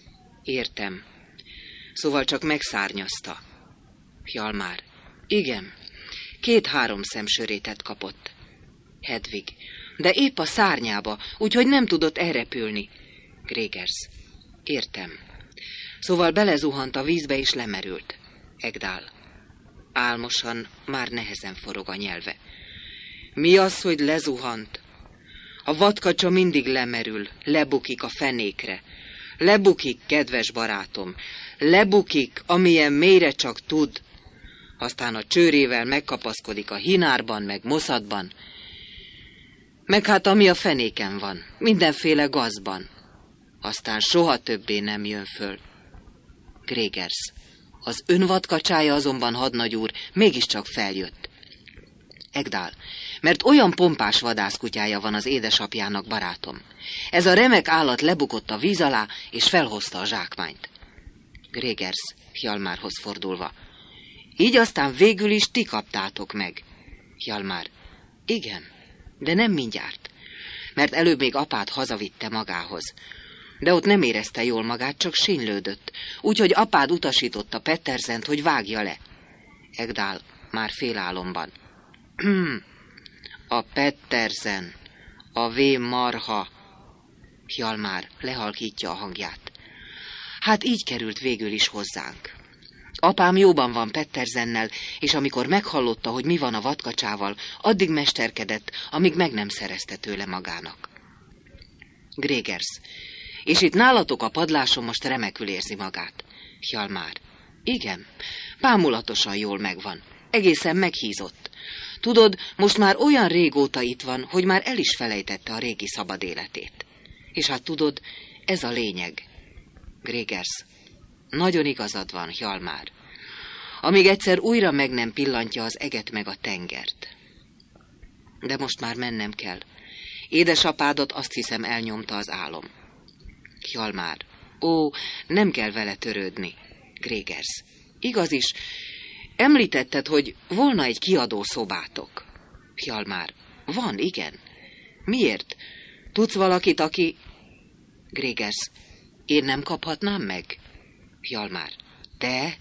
Értem. Szóval csak megszárnyazta. Hjalmár. Igen. 2-3 szemsörétet kapott. Hedvig. De épp a szárnyába, úgyhogy nem tudott elrepülni. Grégersz. Értem. Szóval belezuhant a vízbe és lemerült. Egdál. Álmosan, már nehezen forog a nyelve. Mi az, hogy lezuhant? A vadkacsa mindig lemerül, lebukik a fenékre. Lebukik, kedves barátom. Lebukik, amilyen mélyre csak tud. Aztán a csőrével megkapaszkodik a hinárban, meg moszatban. Meg hát ami a fenéken van, mindenféle gazban. Aztán soha többé nem jön föl. Grégersz. Az ön vadkacsája azonban, hadnagy úr, mégiscsak feljött. Egdál, mert olyan pompás vadászkutyája van az édesapjának, barátom. Ez a remek állat lebukott a víz alá, és felhozta a zsákmányt. Grégersz, Hjalmárhoz fordulva. Így aztán végül is ti kaptátok meg. Hjalmár. Igen, de nem mindjárt, mert előbb még apát hazavitte magához. De ott nem érezte jól magát, csak sínylődött, úgyhogy apád utasította Pettersent, hogy vágja le. Egdál már félálomban. A Pettersen, a vém marha. Hjalmár lehalkítja a hangját. Hát így került végül is hozzánk. Apám jóban van Pettersennel, és amikor meghallotta, hogy mi van a vadkacsával, addig mesterkedett, amíg meg nem szerezte tőle magának. Grégersz. És itt nálatok a padláson most remekül érzi magát. Hjalmár. Igen, bámulatosan jól megvan. Egészen meghízott. Tudod, most már olyan régóta itt van, hogy már el is felejtette a régi szabad életét. És hát tudod, ez a lényeg. Grégersz. Nagyon igazad van, Hjalmár. Amíg egyszer újra meg nem pillantja az eget meg a tengert. De most már mennem kell. Édesapádat azt hiszem elnyomta az álom. Hjalmár. Ó, nem kell vele törődni. Grégersz. Igaz is. Említetted, hogy volna egy kiadó szobátok. Hjalmár. Van, igen. Miért? Tudsz valakit, aki... Grégersz. Én nem kaphatnám meg? Hjalmár. Te?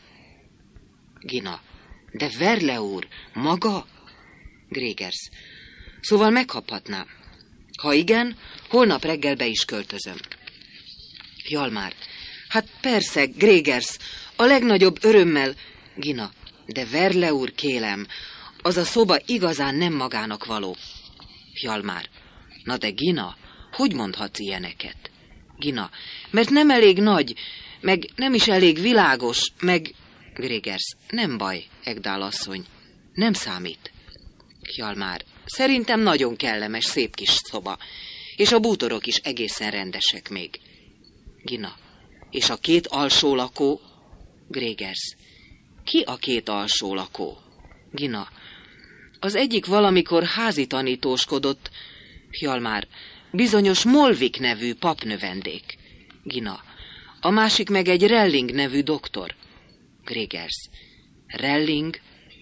Gina. De Verle úr, maga? Grégersz. Szóval megkaphatnám. Ha igen, holnap reggel be is költözöm. Hjalmár. Hát persze, Grégersz, a legnagyobb örömmel. Gina. De Verle úr, kélem, az a szoba igazán nem magának való. Hjalmár. Na de Gina, hogy mondhatsz ilyeneket? Gina. Mert nem elég nagy, meg nem is elég világos, meg... Grégersz. Nem baj, Egdál asszony. Nem számít. Hjalmár. Szerintem nagyon kellemes, szép kis szoba. És a bútorok is egészen rendesek még. Gina. És a 2 alsó lakó? Grégersz. Ki a 2 alsó lakó? Gina. Az egyik valamikor házi tanítóskodott. Hjalmár. Bizonyos Molvik nevű papnövendék. Gina. A másik meg egy Relling nevű doktor. Grégersz. Relling?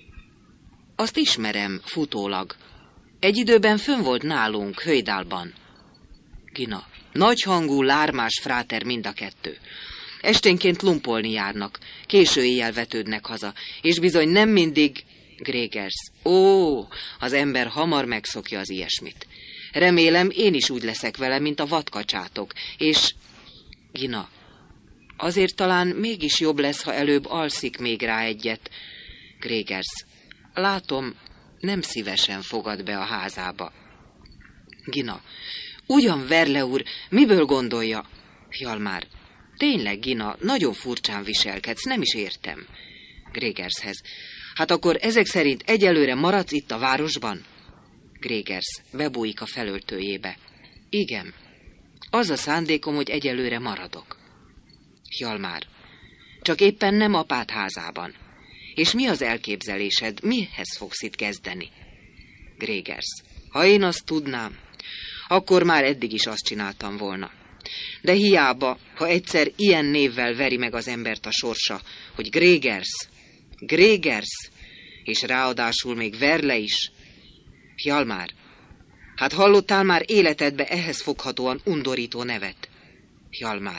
Azt ismerem, futólag. Egy időben fönn volt nálunk, Höjdálban. Gina. Nagyhangú, lármás fráter mind a 2. Esténként lumpolni járnak, késő éjjel vetődnek haza, és bizony nem mindig... Grégersz. Ó, az ember hamar megszokja az ilyesmit. Remélem, én is úgy leszek vele, mint a vadkacsátok, és... Gina. Azért talán mégis jobb lesz, ha előbb alszik még rá egyet. Grégersz. Látom, nem szívesen fogad be a házába. Gina. Ugyan, Verle úr, miből gondolja? Hjalmár. Tényleg, Gina, nagyon furcsán viselkedsz, nem is értem. Grégerszhez. Hát akkor ezek szerint egyelőre maradsz itt a városban? Grégersz bebújik a felöltőjébe. Igen. Az a szándékom, hogy egyelőre maradok. Hjalmár. Csak éppen nem apád házában. És mi az elképzelésed? Mihez fogsz itt kezdeni? Grégersz. Ha én azt tudnám, akkor már eddig is azt csináltam volna. De hiába, ha egyszer ilyen névvel veri meg az embert a sorsa, hogy Grégersz, Grégersz, és ráadásul még Verle is. Hjalmár, hát hallottál már életedbe ehhez foghatóan undorító nevet? Hjalmár.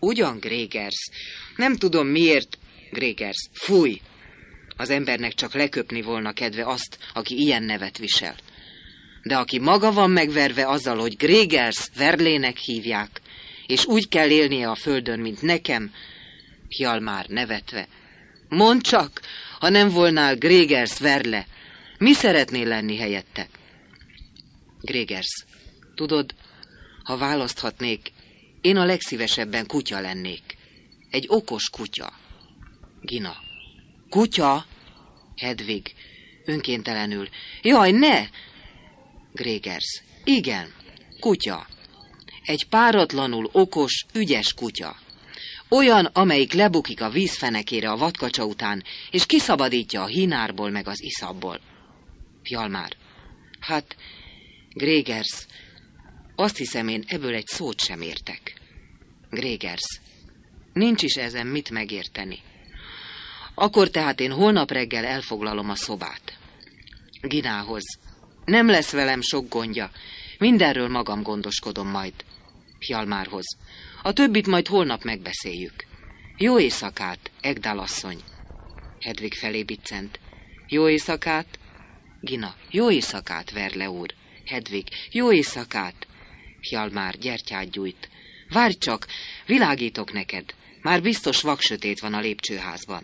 Ugyan, Gregers. Nem tudom miért, Gregers. Fúj! Az embernek csak leköpni volna kedve azt, aki ilyen nevet visel. De aki maga van megverve azzal, hogy Gregers Verlének hívják, és úgy kell élnie a földön, mint nekem, Hjalmar nevetve. Mondd csak, ha nem volnál Gregers Verle, mi szeretnél lenni helyette? Gregers, tudod, ha választhatnék, én a legszívesebben kutya lennék. Egy okos kutya. Gina. Kutya? Hedvig, önkéntelenül. Jaj, ne! Gregers. Igen, kutya. Egy páratlanul okos, ügyes kutya. Olyan, amelyik lebukik a vízfenekére a vadkacsa után, és kiszabadítja a hínárból meg az iszapból. Hjalmar. Hát, Gregers, azt hiszem, én ebből egy szót sem értek. Gregers. Nincs is ezen mit megérteni. Akkor tehát én holnap reggel elfoglalom a szobát. Ginához. Nem lesz velem sok gondja. Mindenről magam gondoskodom majd. Hjalmárhoz. A többit majd holnap megbeszéljük. Jó éjszakát, Egdál asszony. Hedvig felé biccent. Jó éjszakát? Gina. Jó éjszakát, Verle úr. Hedvig. Jó éjszakát. Hjalmar gyertyát gyújt. Várj csak, világítok neked. Már biztos vaksötét van a lépcsőházban.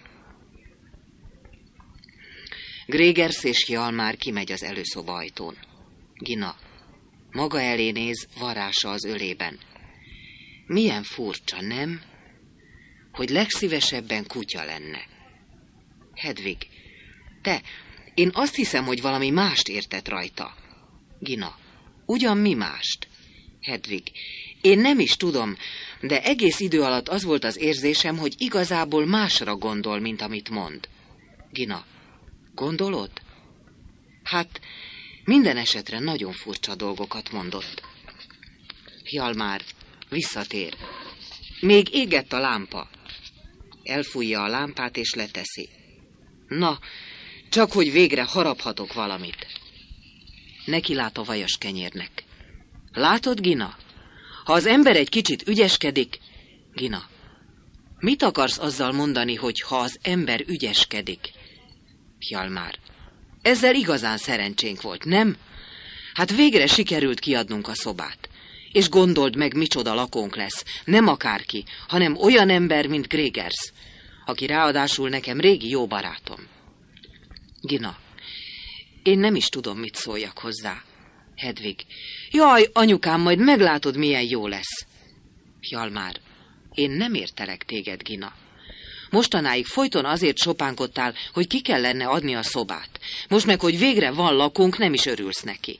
Gregers és Hjalmar kimegy az előszoba ajtón. Gina. Maga elé néz, varrása az ölében. Milyen furcsa, nem? Hogy legszívesebben kutya lenne. Hedvig. Te, én azt hiszem, hogy valami mást értett rajta. Gina. Ugyan mi mást? Hedvig. Én nem is tudom, de egész idő alatt az volt az érzésem, hogy igazából másra gondol, mint amit mond. Gina. Gondolod? Hát, minden esetre nagyon furcsa dolgokat mondott. Hjalmar visszatér. Még égett a lámpa. Elfújja a lámpát és leteszi. Na, csak hogy végre haraphatok valamit. Neki lát a vajas kenyérnek. Látod, Gina? Ha az ember egy kicsit ügyeskedik... Gina, mit akarsz azzal mondani, hogy ha az ember ügyeskedik? Hjalmar, ezzel igazán szerencsénk volt, nem? Hát végre sikerült kiadnunk a szobát. És gondold meg, micsoda lakónk lesz. Nem akárki, hanem olyan ember, mint Gregers, aki ráadásul nekem régi jó barátom. Gina, én nem is tudom, mit szóljak hozzá. Hedvig, jaj, anyukám, majd meglátod, milyen jó lesz. Hjalmar, én nem értelek téged, Gina. Mostanáig folyton azért sopánkodtál, hogy ki kellene adni a szobát. Most meg, hogy végre van lakónk, nem is örülsz neki.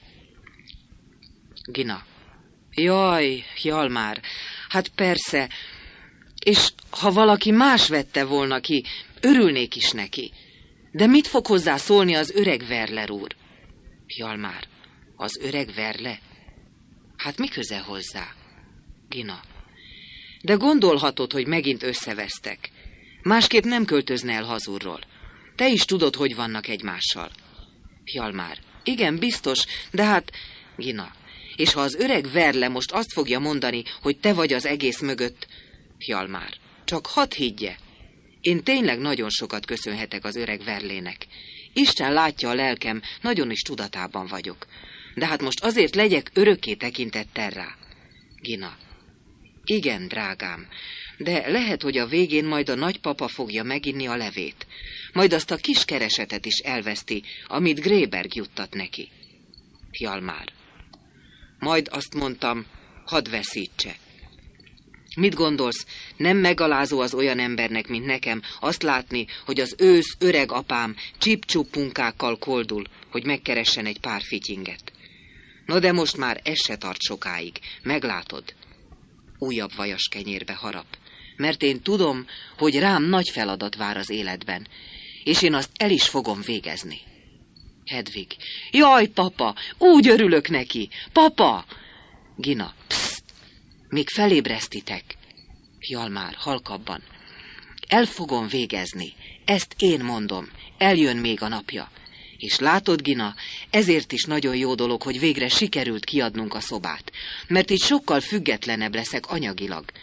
Gina. Jaj, Hjalmar, hát persze. És ha valaki más vette volna ki, örülnék is neki. De mit fog hozzá szólni az öreg Verler úr? Hjalmar. Az öreg Verle? Hát mi köze hozzá? Gina. De gondolhatod, hogy megint összevesztek. Másképp nem költözne el hazulról. Te is tudod, hogy vannak egymással. Hjalmar. Igen, biztos, de hát... Gina. És ha az öreg Verle most azt fogja mondani, hogy te vagy az egész mögött... Hjalmar. Csak hadd higgye. Én tényleg nagyon sokat köszönhetek az öreg Verlének. Isten látja a lelkem, nagyon is tudatában vagyok. De hát most azért legyek örökké tekintettel rá. Gina. Igen, drágám, de lehet, hogy a végén majd a nagypapa fogja meginni a levét. Majd azt a kis keresetet is elveszti, amit Gréberg juttat neki. Hjalmar. Majd azt mondtam, hadd veszítse. Mit gondolsz, nem megalázó az olyan embernek, mint nekem, azt látni, hogy az ősz öreg apám csip-csup punkákkal koldul, hogy megkeressen egy pár fityinget? No de most már ez se tart sokáig, meglátod. Újabb vajas kenyérbe harap, mert én tudom, hogy rám nagy feladat vár az életben, és én azt el is fogom végezni. Hedvig. Jaj, papa, úgy örülök neki, papa! Gina. Pszt, még felébresztitek. Hjalmar, halkabban. El fogom végezni, ezt én mondom, eljön még a napja. És látod, Gina, ezért is nagyon jó dolog, hogy végre sikerült kiadnunk a szobát, mert így sokkal függetlenebb leszek anyagilag.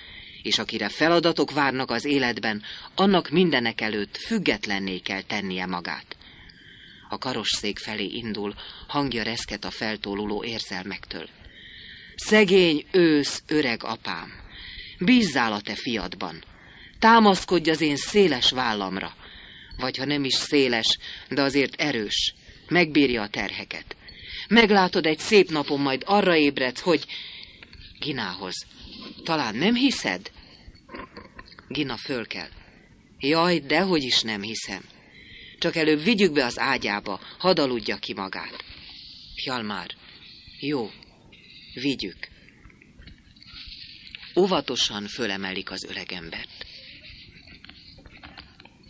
és akire feladatok várnak az életben, annak mindenek előtt függetlenné kell tennie magát. A karosszék felé indul, hangja reszket a feltóluló érzelmektől. Szegény, ősz, öreg apám, bízzál a te fiadban, támaszkodj az én széles vállamra, vagy ha nem is széles, de azért erős, megbírja a terheket. Meglátod, egy szép napon majd arra ébredsz, hogy... Ginához. Talán nem hiszed? Gina fölkel. Jaj, dehogy is nem hiszem. Csak előbb vigyük be az ágyába, hadd aludja ki magát. Hjalmár. Jó, vigyük. Óvatosan fölemelik az öregembert.